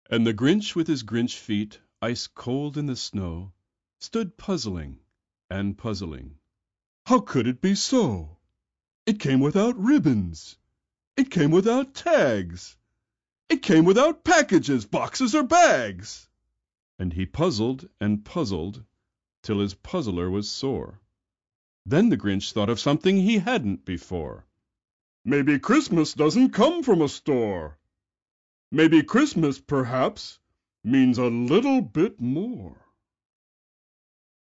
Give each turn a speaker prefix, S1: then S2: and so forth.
S1: And the Grinch with his Grinch feet ice cold in the snow stood puzzling and puzzling. How could it be so? It came without ribbons. It came without tags. It came without packages, boxes, or bags. And he puzzled and puzzled till his puzzler was sore. Then the Grinch thought of something he hadn't before. Maybe Christmas doesn't come from a store. Maybe Christmas, perhaps, means a little bit more.